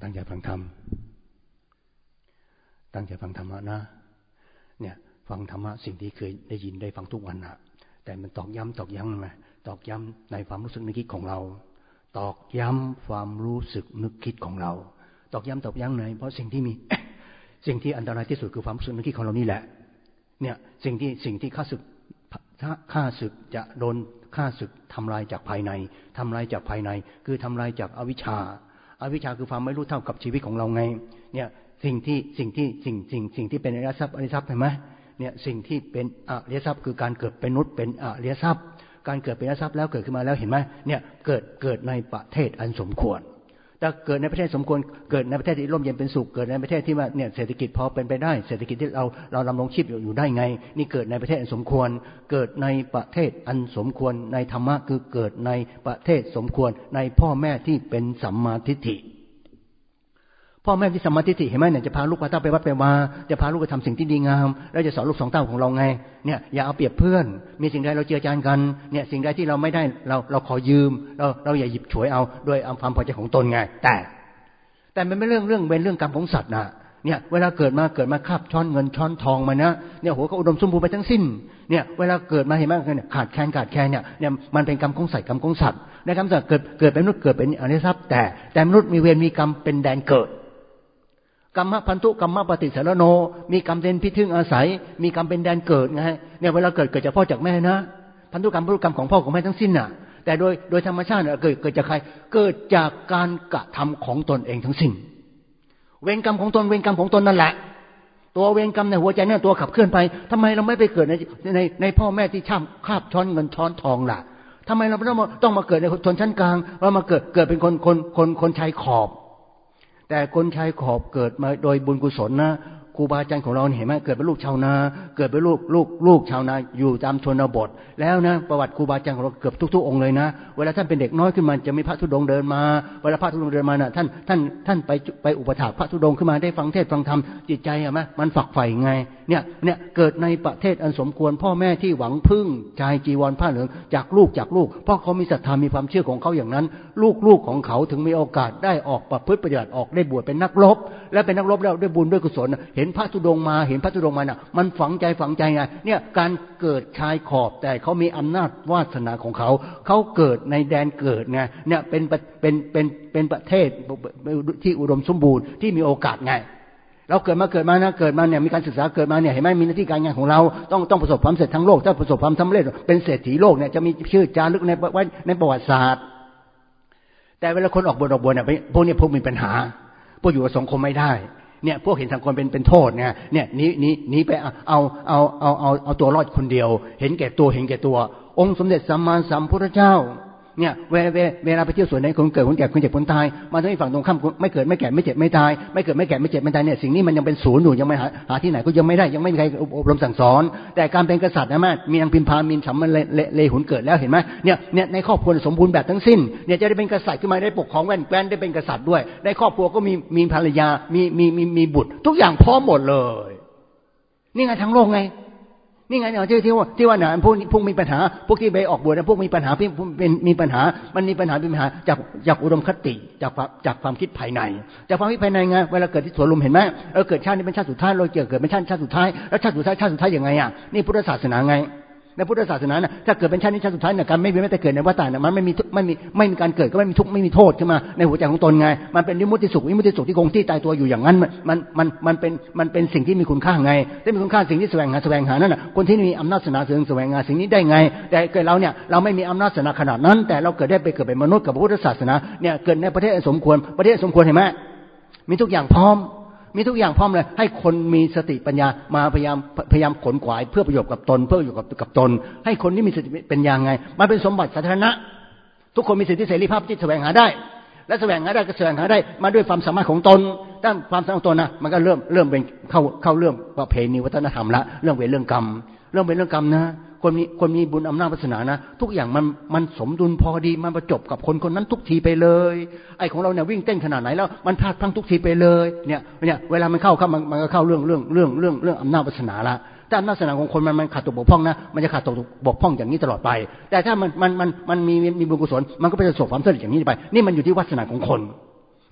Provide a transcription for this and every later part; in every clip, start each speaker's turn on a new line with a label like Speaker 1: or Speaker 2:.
Speaker 1: ตั้งใจฟังธรรมตั้งใจฟังธรรมะนะเนี่ยฟังธรรมะสิ่งที่เคยได้ยินได้ฟังทุกวันนะแต่มันตอกย้ำไหมตอกย้ำในความรู้สึกนึกคิดของเราตอกย้ำความรู้สึกนึกคิดของเราตอกย้ำไหนเพราะสิ่งที่มี สิ่งที่อันตรายที่สุดคือความรู้สึกนึกคิดของเรานี่แหละเนี่ยสิ่งที่ข้าศึกจะโดนข้าศึกทำลายจากภายในทำลายจากภายในคือทำลายจากอวิชชาคือความไม่รู้เท่ากับชีวิตของเราไงเนี่ยสิ่งที่เป็นอริยทรัพย์เห็นไหมเนี่ยสิ่งที่เป็นอริยทรัพย์คือการเกิดเป็นมนุษย์เป็นอริยทรัพย์การเกิดเป็นอริยทรัพย์แล้วเกิดขึ้นมาแล้วเห็นไหมเนี่ยเกิดในประเทศอันสมควรถ้าเกิดในประเทศสมควรเกิดในประเทศที่ร่มเย็นเป็นสุขเกิดในประเทศที่ว่าเนี่ยเศรษฐกิจพอเป็นไปได้เศรษฐกิจที่เราดำรงชีพอยู่ได้ไงนี่เกิดในประเทศอันสมควรเกิดในประเทศอันสมควรในธรรมะคือเกิดในประเทศสมควรในพ่อแม่ที่เป็นสัมมาทิฏฐิพ่อแม่ที่สัมมาทิฏฐิเห็นไหมเนี่ยจะพาลูกไปวัดไปวาจะพาลูกไปทำสิ่งที่ดีงามแล้วจะสอนลูกสองเต้าของเราไงเนี่ยอย่าเอาเปรียบเพื่อนมีสิ่งใดเราเจือจานกันเนี่ยสิ่งใดที่เราไม่ได้เราขอยืมเราอย่าหยิบฉวยเอาโดยความพอใจของตนไงแต่มันไม่เรื่องเป็นเรื่องกรรมของสัตว์นะเนี่ยเวลาเกิดมาคาบช้อนเงินช้อนทองมานะเนี่ยโหก็อุดมสมบูรณ์ไปทั้งสิ้นเนี่ยเวลาเกิดมาเห็นไหมขาดแคลนเนี่ยมันเป็นกรรมของสัตว์ในกรรมสัตว์เกิดเป็นมนุษย์เกิดเป็นอริยทรัพย์แต่มนุษย์มีเวรมีกรรมเป็นแดนเกิดกรรมพันธุกรรมปฏิสารโนมีกรรมเป็นพิทึ่งอาศัยมีกรรมเป็นแดนเกิดไงเนี่ยเวลาเกิดจากพ่อจากแม่นะพันธุกรรมของพ่อของแม่ทั้งสิ้นน่ะแต่โดยธรรมชาติเกิดจากใครเกิดจากการกระทำของตนเองทั้งสิ้นเวรกรรมของตนนั่นแหละตัวเวรกรรมในหัวใจเนี่ยตัวขับเคลื่อนไปทำไมเราไม่ไปเกิดในพ่อแม่ที่คาบช้อนเงินช้อนทองล่ะทำไมเราต้องมาเกิดในชนชั้นกลางเรามาเกิดเป็นคนชายขอบแต่คนชายขอบเกิดมาโดยบุญกุศลนะครูบาอาจารย์ของเราเห็นไหมเกิดเป็นลูกชาวนาเกิดเป็นลูกชาวนาอยู่ตามชนบทแล้วนะประวัติครูบาอาจารย์ของเราเกือบทุกองค์เลยนะเวลาท่านเป็นเด็กน้อยขึ้นมาจะมีพระธุดงค์เดินมาเวลาพระธุดงค์เดินมาน่ะท่านไปอุปถัมภ์พระธุดงค์ขึ้นมาได้ฟังเทศน์ฟังธรรมจิตใจอะมั้ยมันฝักใฝ่ไงเนี่ยเกิดในประเทศอันสมควรพ่อแม่ที่หวังพึ่งชายจีวรผ้าเหลืองจากลูกเพราะเขามีศรัทธามีความเชื่อของเขาอย่างนั้นลูกของเขาถึงมีโอกาสได้ออกประพฤติปฏิบัติออกได้บวชเป็นนักรบและเป็นนักรบแล้วด้วยบุญด้วยกุศลเห็นพระธุดงค์มาน่ะมันฝังใจไงเนี่ยการเกิดชายขอบแต่เขามีอำนาจวาสนาของเขาเกิดในแดนเกิดไงเนี่ยเป็นประเทศที่อุดมสมบูรณ์ที่มีโอกาสไงเราเกิดมาเนี่ยมีการศึกษาเกิดมาเนี่ยเห็นไหมมีหน้าที่การงานของเราต้องประสบความสำเร็จทั้งโลกถ้าประสบความสำเร็จเป็นเศรษฐีโลกเนี่ยจะมีชื่อจารึกในประวัติศาสตร์แต่เวลาคนออกบวชเนี่ยพวกมีปัญหาพวกอยู่กับสังคมไม่ได้เนี่ยพวกเห็นสังคมเป็นโทษเนี่ยหนีไปเอาตัวรอดคนเดียวเห็นแก่ตัวองค์สมเด็จสัมมาสัมพุทธเจ้าเนี่ยเวลาไปเที่ยวสวนไหนคนเกิดคนแก่คนเจ็บคนตายมาที่ฝั่งตรงข้ามไม่เกิดไม่แก่ไม่เจ็บไม่ตายไม่เกิดไม่แก่ไม่เจ็บไม่ตายเนี่ยสิ่งนี้มันยังเป็นศูนย์อยู่ยังไม่หาที่ไหนก็ยังไม่ได้ยังไม่มีใครอบรมสั่งสอนแต่การเป็นกษัตริย์นะแม่มีนางพิมพามีสัมมาเลหุนเกิดแล้วเห็นไหมเนี่ยในครอบครัวสมบูรณ์แบบทั้งสิ้นเนี่ยจะได้เป็นกษัตริย์ขึ้นมาได้ปกครองแว่นได้เป็นกษัตริย์ด้วยในครอบครัวก็มีภรรยามีบุตรทุกอย่างพร้อมหมดเลยนี่ไงทั้งโลกไงนี่ไงเนี่ยที่ว่าเนี่ยพวกมีปัญหาพวกที่ไปออกบวชนะพวกมีปัญหามีปัญหามันมีปัญหาจากอุดมคติจากความคิดภายในจากความคิดภายในไงเวลาเกิดที่สวนลุมเห็นไหมเกิดชาตินี้เป็นชาติสุดท้ายเราเกิดเป็นชาติสุดท้ายแล้วชาติสุดท้ายยังไงอ่ะนี่พุทธศาสนาไงในพุทธศาสนาน่ะถ้าเกิดเป็นชาตินี้ชาติสุดท้ายเนี่ยการไม่แต่เกิดในวัฏฏะน่ะมันไม่มีการเกิดก็ไม่มีทุกข์ไม่มีโทษขึ้นมาในหัวใจของตนไงมันเป็นวิมุตติสุขที่คงที่ตายตัวอยู่อย่างนั้นมันเป็นสิ่งที่มีคุณค่าไงได้มีคุณค่าสิ่งที่แสวงหานั่นน่ะคนที่มีอำนาจศาสนาแสวงหาสิ่งนี้ได้ไงแต่เกิดเราเนี่ยเราไม่มีอำนาจศาสนาขนาดนั้นแต่เราเกิดเป็นมนุษย์กับพุทธศาสนาเนี่ยเกิดในประเทศสมควรเห็นไหมมีทุกอย่างพร้อมเลยให้คนมีสติปัญญามาพยายามขนขวายเพื่อประโยชน์กับตนกับตนให้คนที่มีสติปัญญาไงมันเป็นสมบัติสาธารณะทุกคนมีสิทธิเสรีภาพที่แสวงหาได้และแสวงหาได้มาด้วยความสามารถของตนตั้งความสามารถของตนนะมันก็เริ่มเป็นเข้าเรื่องประเพณีวัฒนธรรมละเรื่องเวรเรื่องกรรมนะคนมีบุญอำนาจวาสนานะทุกอย่างมันสมดุลพอดีมันประจบกับคนนั้นทุกทีไปเลยไอ้ของเราเนี่ยวิ่งเต้นขนาดไหนแล้วมันพลาดพลั้งทุกทีไปเลยเนี่ยเวลามันเข้ามันก็เข้าเรื่องอำนาจวาสนาละถ้าอำนาจวาสนาของคนมันขาดตกบกพร่องนะมันจะขาดตกบกพร่องอย่างนี้ตลอดไปแต่ถ้ามันมีบุญกุศลมันก็จะประสบความสำเร็จอย่างนี้ไปนี่มันอยู่ที่วาสนาของคน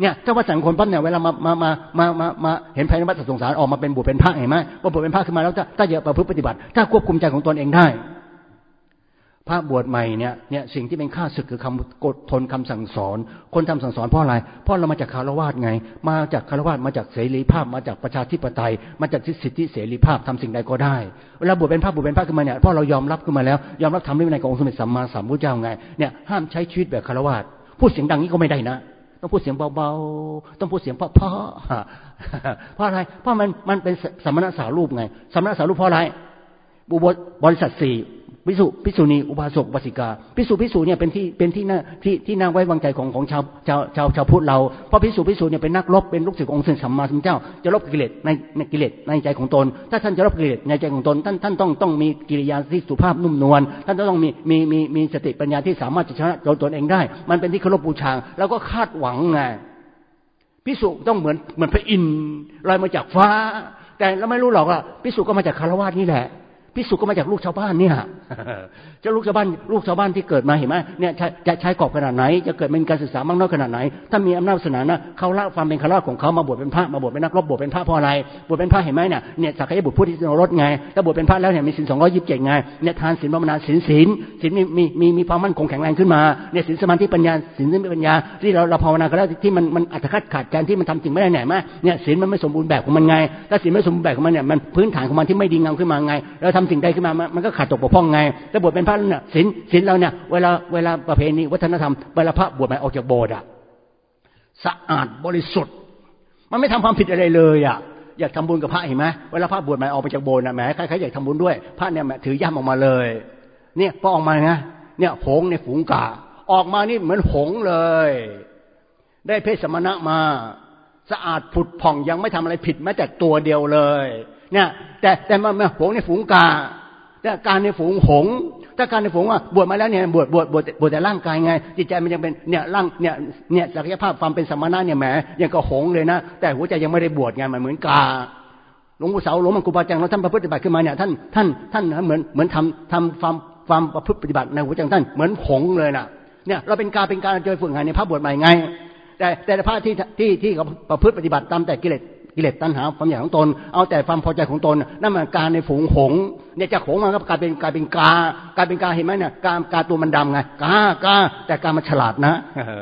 Speaker 1: เนี่ยถ้าว่าสังคมปั๊บเนี่ยเวลามาเห็นภัยในวัฏสงสารออกมาเป็นบวชเป็นพระเห็นไหมพอบวชเป็นพระขึ้นมาแล้วถ้าจะประพฤติปฏิบัติถ้าควบคุมใจของตนเองได้พระบวชใหม่เนี่ยสิ่งที่เป็นข้าศึกคือคำกดทนคำสั่งสอนคนทำสั่งสอนเพราะอะไรเพราะเรามาจากคารวะไงมาจากคารวะมาจากเสรีภาพมาจากประชาธิปไตยมาจากสิทธิเสรีภาพทำสิ่งใดก็ได้เวลาบวชเป็นพระขึ้นมาเนี่ยเพราะเรายอมรับขึ้นมาแล้วยอมรับธรรมในขององค์สมเด็จสัมมาสัมพุทธเจ้าไงเนี่ยห้ามใช้ชีวิตแบบคารวะพูดเสียงดังนี้ก็ไม่ได้นะต้องพูดเสียงเบาๆต้องพูดเสียงเพราะเพราะอะไรเพราะมันเป็นสมณสารูปไงสมณสารูปเพราะอะไรบริษัทสี่ภิกษุณีอุบาสกอุบาสิกาภิกษุเนี่ยเป็นที่น่าไว้วางใจของชาวพุทธเราเพราะภิกษุเนี่ยเป็นนักรบเป็นลูกศิษย์ขององค์สัมมาสัมพุทธเจ้าจะลบกิเลสในกิเลสในใจของตนถ้าท่านจะลบกิเลสในใจของตนท่านต้องมีกิริยาที่สุภาพนุ่มนวลท่านต้องมีสติปัญญาที่สามารถจะชนะตนเองได้มันเป็นที่เคารพบูชาแล้วก็คาดหวังไงภิกษุต้องเหมือนพระอินทร์ลอยมาจากฟ้าแต่เราไม่รู้หรอกว่าภิกษุก็มาจากคารวะนี่แหละภิกษุก็มาจากลูกชาวบ้านเนี่ยจะลูกชาวบ้านที่เกิดมาเห็นไหมเนี่ยจะใช้กรอบขนาดไหนจะเกิดเป็นการศึกษามากน้อยขนาดไหนถ้ามีอำนาจศาสนานะเขาละความเป็นคารวะของเขามาบวชเป็นพระมาบวชเป็นนักรบบวชเป็นพระเพราะอะไรบวชเป็นพระเห็นไหมเนี่ยสักยบุตรผู้ที่นรสไงถ้าบวชเป็นพระแล้วเนี่ยมีศีล227ไงเนี่ยทานศีลภาวนาศีลมีความมั่นคงแข็งแรงขึ้นมาเนี่ยศีลสมาธิปัญญาศีลปัญญาที่เราภาวนากันแล้วที่มันอัตคัดขาดการที่มันทำจริงไม่ได้ไหนไหมเนี่ยศีลมันไม่สมบูรณ์แบบของมันไงถ้าศีลไม่สมบูรณ์แบบของมันเนี่ยมันพื้นฐานของมันที่ไม่ดีงามขึ้นมาไงเราทำสิ่งใดขึ้นมามันก็ขาดตกบกพร่องไงแต่บวชเป็นพระเนี่ยศีลเราเนี่ยเวลาประเพณีวัฒนธรรมเวลาพระบวชใหม่ออกจากโบสถ์อะสะอาดบริสุทธิ์มันไม่ทำความผิดอะไรเลยอะอยากทำบุญกับพระเห็นไหมเวลาพระบวชใหม่ออกไปจากโบสถ์นะแหมใครอยากทำบุญด้วยพระเนี่ยถือย่ามออกมาเลยเนี่ยพอออกมาเนี่ยหงในฝูงกาออกมานี่เหมือนหงเลยได้เพศสมณะมาสะอาดผุดผ่องยังไม่ทำอะไรผิดแม้แต่ตัวเดียวเลยเนี่ยแต่มาหงในฝูงกาแต่การในฝูงหงถ้าการในฝูงว่าบวชมาแล้วเนี่ยบวชแต่ร่างกายไงจิตใจมันยังเป็นเนี่ยร่างเนี่ยศักยภาพความเป็นสมณะเนี่ยแหมยังก็หงเลยนะแต่หัวใจยังไม่ได้บวชไงมันเหมือนกาหลวงปู่เสาหลวงมังคุปาจังเราท่านประพฤติปฏิบัติขึ้นมาเนี่ยท่านเหมือนทำความประพฤติปฏิบัติในหัวใจท่านเหมือนหงเลยนะเนี่ยเราเป็นการเจอฝึกงานในพระบวชใหม่ไงแต่พระที่เขาประพฤติปฏิบัติตามแต่กิเลสตัณหาความอยากของตนเอาแต่ความพอใจของตนนั่นมันการในฝูงหงเนี่ยจากหงมันก็กลายเป็นกาเห็นไหมเนี่ยกาตัวมันดำไงกาแต่กามันฉลาดนะ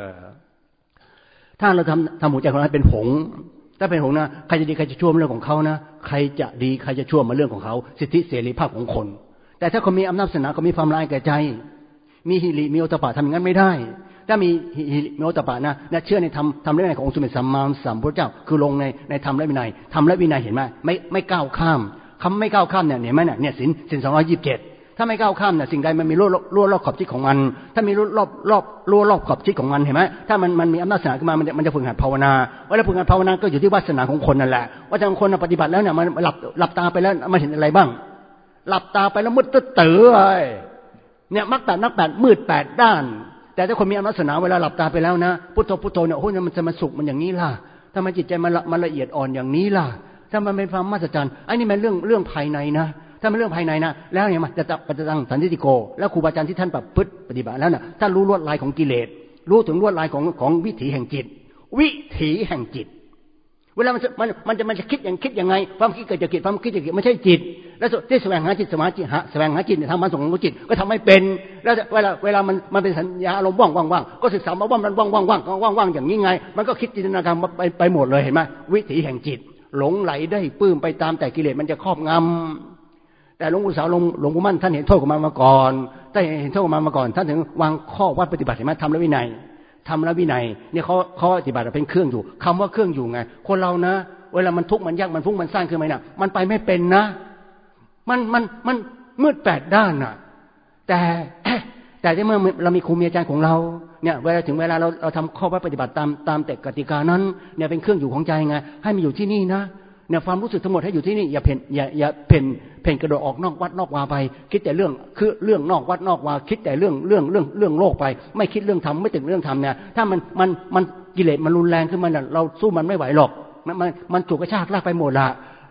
Speaker 1: ถ้าเราทำหัวใจของเราเป็นหงถ้าเป็นหงนะใครจะดีใครจะชั่วเรื่องของเขานะใครจะดีใครจะชั่วมาเรื่องของเขาสิทธิเสรีภาพของคนแต่ถ้าเขามีอำนาจศาสนาเขามีความร้ายแก่ใจมีหิริมีโอตปะทำอย่างนั้นไม่ได้ถ้ามีโอตปะนะเชื่อในธรรมและวินัยขององค์สมเด็จสัมมาสัมพุทธเจ้าคือลงในธรรมและวินัยเห็นไหมไม่ก้าวข้ามคำไม่ก้าวข้ามเนี่ยเห็นไหมเนี่ยศีล227ถ้าไม่ก้าวข้ามเนี่ยสิ่งใดมันมีรั้วรอบขอบชิดของมันถ้ามีรั้วรอบขอบชิดของมันเห็นไหมถ้ามันมีอำนาจศาสนาขึ้นมามันจะฝึกหัดภาวนาเวลาฝึกหัดภาวนาก็อยู่ที่วาสนาของคนนั่นแหละว่าจะคนปฏิบัติแล้วเนี่ยมันหลับตาไปแล้วมันเห็นอะไรบ้างหลับตาไปแล้วมืดตื้อเลยเนี่ยมรรค8นัก8มืด8ด้านแต่ถ้าคนมีอำนาจศาสนาเวลาหลับตาไปแล้วนะพุทโธเนี่ยโอ้ยมันจะมาสุขมันอย่างนี้ล่ะถ้ามันจิตใจมันละเอียดอ่อนอย่างนี้ล่ะถ้ามันเป็นความมหัศจรรย์ไอ้นี่มันเรื่องภายในนะถ้ามันเรื่องภายในนะแล้วเนี่ยมันจะตั้งสันติโกแล้วครูบาอาจารย์ที่ท่านประพฤติปฏิบัติแล้วน่ะท่านรู้ลวดลายของกิเลสรู้ถึงลวดลายของวิถีแห่งจิตเวลามันจะคิดยังไงความคิดเกิดจากจิตความคิดจากจิตไม่ใช่จิตแล้วที่แสวงหาจิตแสวงหาจิตทำมันส่งของจิตก็ทำไม่เป็นแล้วเวลามันเป็นสัญญาอารมณ์ว่างก็ศึกษามาว่ามันว่างอย่างนี้ไงมันก็คิดจินตนาการไปหมดเลยเห็นไหมวิถีแห่งจิตหลงไหลได้ปลื้มไปตามแต่กิเลสมันจะครอบงำแต่หลวงปู่สาวหลวงปู่มั่นท่านเห็นโทษของมันมาก่อนท่านถึงวางข้อวัดปฏิบัติเห็นไหมทำแล้ววินัยเนี่ยเขาปฏิบัติเป็นเครื่องอยู่คำว่าเครื่องอยู่ไงคนเรานะเวลามันทุกข์มันยากมันฟุ้งมันสร้างขึ้นมาเนี่ยมันไปไม่เป็นนะมันมืด8ด้านน่ะแต่ที่เมื่อเรามีครูมีอาจารย์ของเราเนี่ยเวลาถึงเวลาเราทำข้อวัดปฏิบัติตามแต่กติกานั้นเนี่ยเป็นเครื่องอยู่ของใจไงให้มันอยู่ที่นี่นะเนี่ยความรู้สึกทั้งหมดให้อยู่ที่นี่อย่าเพ่นกระโดดออกนอกวัดนอกวาไปคิดแต่เรื่องนอกวัดนอกวาคิดแต่เรื่องโลกไปไม่คิดเรื่องธรรมไม่ถึงเรื่องธรรมเนี่ยถ้ามันกิเลสมันรุนแรงขึ้นมาเนี่ยเราสู้มันไม่ไหวหรอกมันถูกกระชากลากไปหมดละ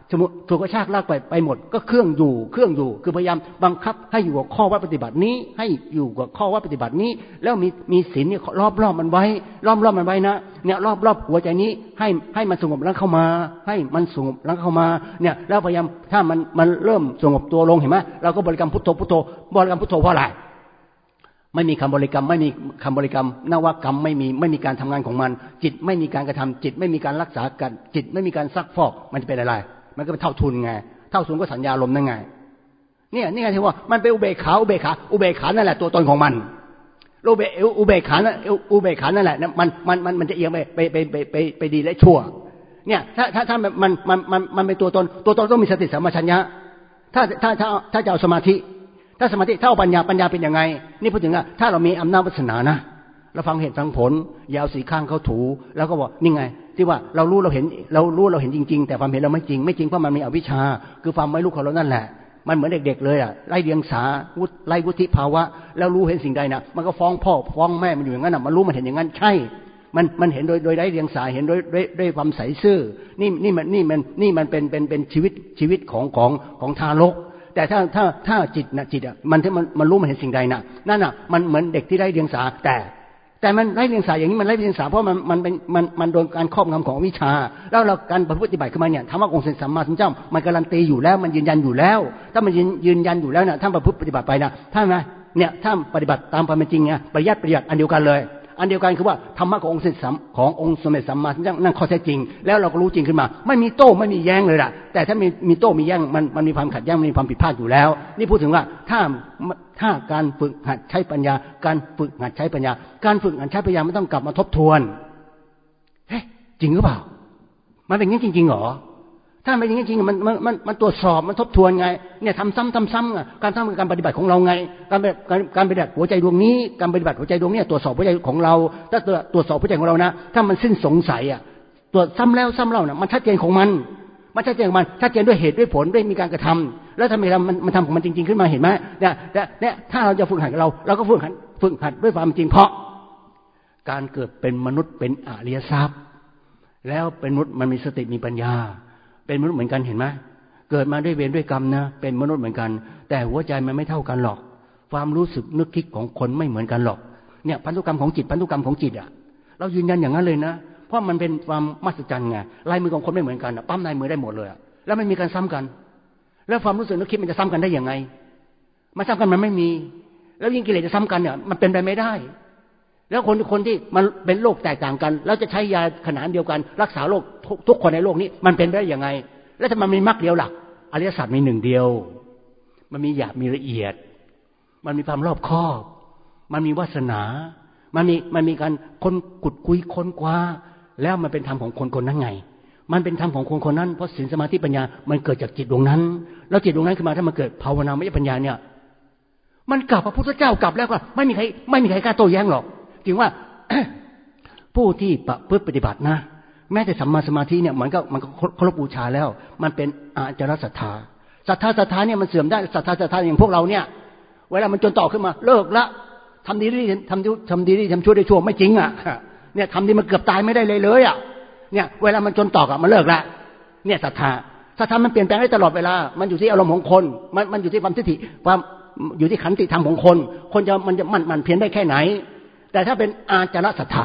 Speaker 1: สมมติถูกกระชากลากไปหมดก็เครื่องอยู่คือพยายามบังคับให้อยู่กับข้อวัดปฏิบัตินี้ให้อยู่กับข้อวัดปฏิบัตินี้แล้วมีศีลเนี่ยรอบมันไว้รอบมันไว้นะเนี่ยรอบหัวใจนี้ให้มันสงบแล้วเข้ามาให้มันสงบแล้วเข้ามาเนี่ยแล้วพยายามถ้ามันเริ่มสงบตัวลงเห็นไหมเราก็บริกรรมพุทโธบริกรรมพุทโธเพราะอะไรไม่มีคำบริกรรมไม่มีคำบริกรรมนวกรรมไม่มีการทำงานของมันจิตไม่มีการกระทำจิตไม่มีการรักษากันจิตไม่มีการซักฟอกมันจะเป็นอะไรมันก็เป็นเท่าทุนไงเท่าทุนก็สัญญาลมนั่นไงนี่ไงที่ว่ามันเป็นอุเบกขานั่นแหละตัวตนของมันอุเบกขานั่นแหละมันจะเอียงไปดีและชั่วเนี่ยถ้ามันเป็นตัวตนต้องมีสติสัมปชัญญะถ้าจะเอาสมาธิถ้าสมาธิถ้าเอาปัญญาเป็นยังไงนี่พูดถึงว่าถ้าเรามีอำนาจวาสนานะเราฟังเหตุฟังผลยาวสีข้างเขาถูแล้วก็บอกนี่ไงที่ว่าเรารู้เราเห็นจริงๆแต่ความเห็นเราไม่จริงเพราะมันมีอวิชชาคือความไม่รู้ของเรานั่นแหละมันเหมือนเด็กๆเลยอ่ะไล่เดียงสาไล่วุฒิภาวะแล้วรู้เห็นสิ่งใดนะมันก็ฟ้องพ่อฟ้องแม่มันอยู่อย่างนั้นน่ะมันรู้มันเห็นอย่างนั้นใช่มันเห็นโดยไร้เดียงสาเห็นด้วยความใสซื่อนี่มันเป็นชีวิตของทารกแต่ถ้าจิตอ่ะมันรู้มันเห็นสิ่งใดน่ะนั่นน่ะมันเหมือนเด็กที่ไร้เดียงสาแต่มันไร้เดียงสาอย่างนี้มันไร้เดียงสาเพราะมันโดนการครอบงำของวิชาแล้วเราการปฏิบัติขึ้นมาเนี่ยธรรมะองค์สัมมาสัมพุทธเจ้ามันการันตีอยู่แล้วมันยืนยันอยู่แล้วถ้ามันยืนยันอยู่แล้วเนี่ยถ้าปฏิบัติไปนะถ้าไหมเนี่ยถ้าปฏิบัติตามความเป็นจริงเนี่ยประหยัดอันเดียวกันเลยอันเดียวกันคือว่าธรรมะขององค์สมเด็จสัมมาสัมพุทธเจ้านั่นข้อแท้จริงแล้วเราก็รู้จริงขึ้นมาไม่มีโต้ไม่มีแย้งเลยล่ะแต่ถ้ามีโต้มีแย้งมันมีความขัดแย้งมีความผิดพลาดอยู่แล้วนี่พูดถึงว่าถ้าการฝึกหัดใช้ปัญญาการฝึกหัดใช้ปัญญาไม่ต้องกลับมาทบทวนเฮ้จริงหรือเปล่ามันเป็นอย่างนี้จริงๆหรอถ้าเป็นอย่างนี้จริงมันตรวจสอบมันทบทวนไงเนี่ยทำซ้ำการปฏิบัติของเราไงการปฏิบัติหัวใจดวงนี้การปฏิบัติหัวใจดวงนี้ตรวจสอบหัวใจของเราถ้าตรวจสอบหัวใจของเรานะถ้ามันสิ้นสงสัยอ่ะตรวจซ้ำแล้วซ้ำเล่านะมันชัดเจนของมันชัดเจนด้วยเหตุด้วยผลด้วยมีการกระทำแล้วทำไมมันทำของมันจริงๆขึ้นมาเห็นไหมเนี่ยถ้าเราจะฝึกหัดเราก็ฝึกหัดด้วยความจริงเพราะการเกิดเป็นมนุษย์เป็นอริยทรัพย์แล้วเป็นมนุษย์มันมีสติมีปัญญาเป็นมนุษย์เหมือนกันเห็นไหมเกิดมาด้วยเวรด้วยกรรมนะเป็นมนุษย์เหมือนกันแต่หัวใจมันไม่เท่ากันหรอกความรู้สึกนึกคิดของคนไม่เหมือนกันหรอกเนี่ยพันธุกรรมของจิตอ่ะเรายืนยันอย่างนั้นเลยนะเพราะมันเป็นความมหัศจรรย์ไงลายมือของคนไม่เหมือนกันปั๊มลายมือได้หมดเลยแล้วไม่มีการซ้ำกันแล้วความรู้สึกนึกคิดมันจะซ้ำกันได้ยังไงมันซ้ำกันมันไม่มีแล้วยิ่งกิเลสจะซ้ำกันเนี่ยมันเป็นไปไม่ได้แล้วคนที่มันเป็นโรคแตกต่างกันแล้วจะใช้ยาขนาดเดียวกันรักษาโรคทุกคนในโลกนี้มันเป็นได้ยังไงแล้วถ้ามันมีมรรคเดียวหลักอริยสัจมีหนึ่งเดียวมันมีหยาบมีละเอียดมันมีความรอบคอบมันมีวาสนามันมีการขุดคุยค้นคว้าแล้วมันเป็นธรรมของคนนั้นไงมันเป็นธรรมของคนนั้นเพราะศีลสมาธิปัญญามันเกิดจากจิตดวงนั้นแล้วจิตดวงนั้นขึ้นมาถ้ามันเกิดภาวนามยปัญญาเนี่ยมันกลับพระพุทธเจ้ากลับแล้วก็ไม่มีใครกล้าโต้แย้งหรอกจริงว่า ผู้ที่ประพฤติปฏิบัตินะแม้แต่สัมมาสมาธิเนี่ยมันเคารพบูชาแล้วมันเป็นอาจารศรัทธาเนี่ยมันเสื่อมได้ศรัทธาอย่างพวกเราเนี่ยเวลามันจนต่อขึ้นมาเลิกละทำดีทำชั่วได้ชั่วไม่จริงอ่ะเนี่ยทำดีมันเกือบตายไม่ได้เลยอ่ะเนี่ยเวลามันจนต่ออ่ะมันเลิกละเนี่ยศรัทธามันเปลี่ยนแปลงได้ตลอดเวลามันอยู่ที่อารมณ์ของคนมันอยู่ที่ความทิฏฐิความอยู่ที่ขันติธรรมของคนจะมันเพียรได้แค่ไหนแต่ถ้าเป็นอาจารศรัทธา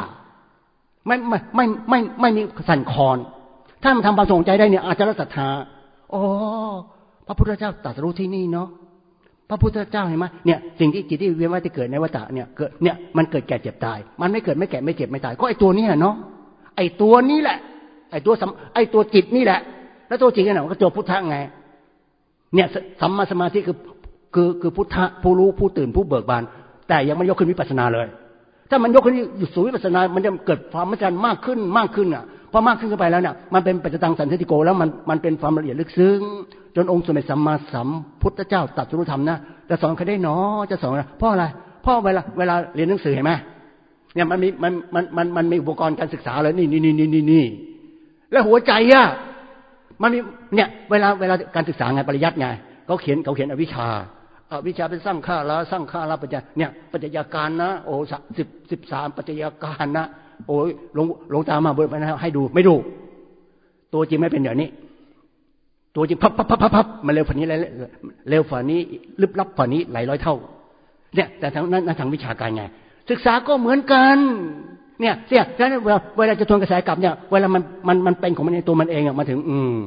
Speaker 1: ไม่มีสั่นคลอนถ้ามันทำความสงใจได้เนี่ยอาจารศรัทธาอ๋อพระพุทธเจ้าตรัสรู้ที่นี่เนาะพระพุทธเจ้าเห็นไหมเนี่ยสิ่งที่จิตที่เวียนว่ายที่เกิดในวัฏฏะเนี่ยเกิดเนี่ยมันเกิดแก่เจ็บตายมันไม่เกิดไม่แก่ไม่เจ็บไม่ตายก็ไอตัวนี้เนาะไอตัวนี้แหละไอตัวจิตนี่แหละแล้วตัวจิตเนี่ยก็ตัวพุทธะไงเนี่ยสัมมาสมาธิคือพุทธะผู้รู้ผู้ตื่นผู้เบิกบานแต่ยังไม่ยกขึ้นวิปัสสนาเลยถ้ามันยกขึ้นอยู่สู่วิปัสสนามันจะเกิดความมั่นใจมากขึ้นอ่ะพอมากขึ้นไปแล้วเนี่ยมันเป็นปัจจตังสันติโกแล้วมันเป็นความละเอียดลึกซึ้งจนองค์สมเด็จสัมมาสัมพุทธเจ้าตรัสรู้ธรรมนะจะสอนใครได้หนอจะสอนเพราะอะไรเพราะเวลาเรียนหนังสือเห็นไหมเนี่ยมันมีอุปกรณ์การศึกษาเลยนี่แล้วหัวใจอ่ะมันมีเนี่ยเวลาการศึกษาไงปริยัติไงเขาเขียนอวิชชาเป็นสร้างข้าละปัจจัยเนี่ยปัจจัยการนะโอ้13ปัจจัยการนะโอ้ลงตามมาเบิดไปนะให้ดูไม่ดูตัวจริงไม่เป็นอย่างนี้ตัวจริงพับมันเร็วฝันนี้เร็วฝันนี้ลึกลับฝันนี้หลายร้อยเท่าเนี่ยแต่ทางนั้นทางวิชาการไงศึกษาก็เหมือนกันเนี่ยฉะนั้นเวลาจะทวนกระแสกลับเนี่ยเวลามันเป็นของมันในตัวมันเองมาถึง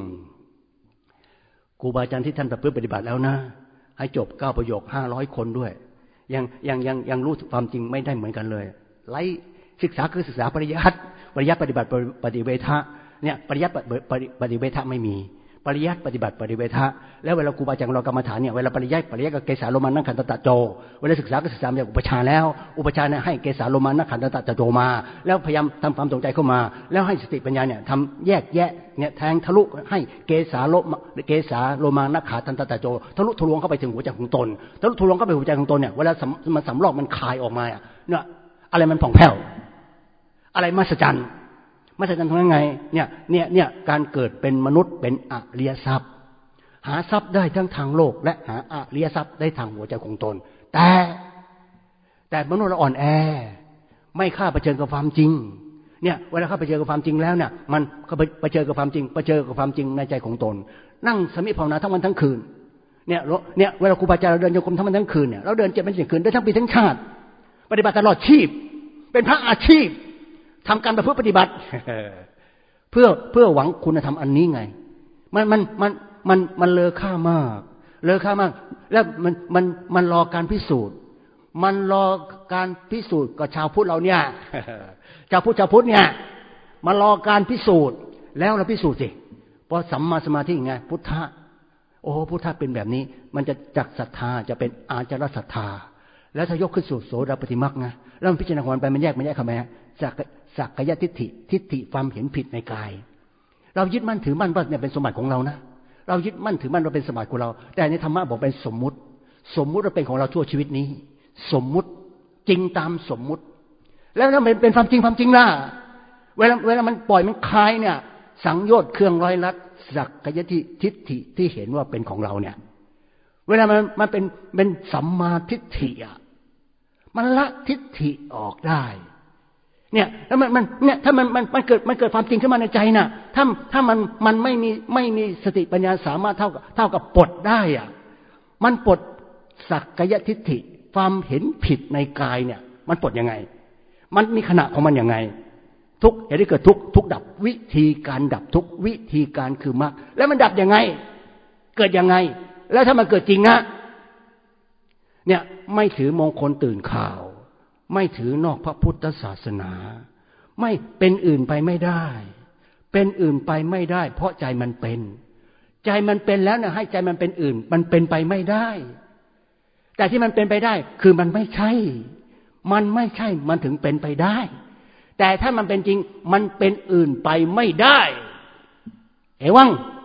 Speaker 1: ครูบาอาจารย์ที่ท่านประพฤติปฏิบัติแล้วนะให้จบ9 ประโยค500 คนด้วยยังรู้ความจริงไม่ได้เหมือนกันเลยไล่ศึกษาคือศึกษาปริยัติปฏิบัติปฏิเวทะเนี่ยปริยัติปฏิเวทะไม่มีปริยัติปฏิบัติปฏิเวทะแล้วเวลาครูบาอาจารย์เรากรรมฐานเนี่ยเวลาปริยัติก็เกสาโลมานัขันตตะโจเวลาศึกษาก็ศึกษาแบบอุปชาแล้วอุปชาเนี่ยให้เกสาโลมานัขันตตะโจมาแล้วพยายามทำความสนใจเข้ามาแล้วให้สติปัญญาเนี่ยทำแยกแยะเนี่ยแทงทะลุให้เกสาโลมานัขันตตะโจทะลุทะลวงเข้าไปถึงหัวใจของตนทะลุทะลวงเข้าไปหัวใจของตนเนี่ยเวลามันสำรอกมันคายออกมาเนี่ยอะไรมันผ่องแผ้วอะไรมหัศจรรย์ทำยังไงเนี่ยการเกิดเป็นมนุษย์เป็นอริยทรัพย์หาทรัพย์ได้ทั้งทางโลกและหาอริยทรัพย์ได้ทางหัวใจของตนแต่มนุษย์เราอ่อนแอไม่กล้าเผชิญกับความจริงเนี่ยเวลาเข้าไปเจอกับความจริงแล้วเนี่ยมันก็ไปเจอกับความจริงในใจของตนนั่งสมิภาวนาทั้งวันทั้งคืนเนี่ยเวลาครูบาอาจารย์เราเดินโยกมทั้งวันทั้งคืนเนี่ยเราเดิน7 วัน 7 คืนได้ทั้งปีทั้งชาติปฏิบัติตลอดชีพเป็นพระอาชีพทำการประพฤติปฏิบัติเพื่อหวังคุณธรรมอันนี้ไงมันเลอค่ามากแล้วมันรอการพิสูจน์มันรอการพิสูจน์กับชาวพุทธเราเนี่ยชาวพุทธเนี่ยมารอการพิสูจน์แล้วเราพิสูจน์สิพอสัมมาสมาธิไงพุทธะโอ้พุทธะเป็นแบบนี้มันจะจากศรัทธาจะเป็นอาจารศรัทธาแล้วถ้ายกขึ้นสู่โสดาปัตติมรรคนะแล้วมันพิจารณาความไปมันแยกเข้ามาสักกายทิฏฐิความเห็นผิดในกายเรายึดมั่นถือมั่นว่าเนี่ยเป็นสมบัติของเรานะเรายึดมั่นถือมั่นว่าเป็นสมบัติของเราแต่ในธรรมะบอกเป็นสมมุติว่าเป็นของเราชั่วชีวิตนี้สมมุติจริงตามสมมุติแล้วถ้าเป็นความจริงล่ะเวลามันปล่อยมันคลายเนี่ยสังโยชน์เครื่องร้อยลัดสักกายทิฏฐิที่เห็นว่าเป็นของเราเนี่ยเวลามันเป็นสัมมาทิฏฐิอ่ะมันละทิฏฐิออกได้เนี่ยแล้วมันเนี่ยถ้ามันเกิดความจริงขึ้นมาในใจน่ะถ้ามันไม่มีสติปัญญาสามารถเท่ากับปลดได้อ่ะมันปลดสักกายทิฏฐิความเห็นผิดในกายเนี่ยมันปลดยังไงมันมีขณะของมันยังไงทุกเหตุที่เกิดทุกดับวิธีการดับทุกวิธีการคือมรรคแล้วมันดับยังไงเกิดยังไงแล้วถ้ามันเกิดจริงนะเนี่ยไม่ถือมงคลตื่นข่าวไม่ถือนอกพระพุทธศาสนาไม่เป็นอื่นไปไม่ได้เป็นอื่นไปไม่ได้เพราะใจมันเป็นแล้วนะให้ใจมันเป็นอื่นมันเป็นไปไม่ได้แต่ที่มันเป็นไปได้คือมันไม่ใช่มันถึงเป็นไปได้แต่ถ้ามันเป็นจริงมันเป็นอื่นไปไม่ได้เอวัง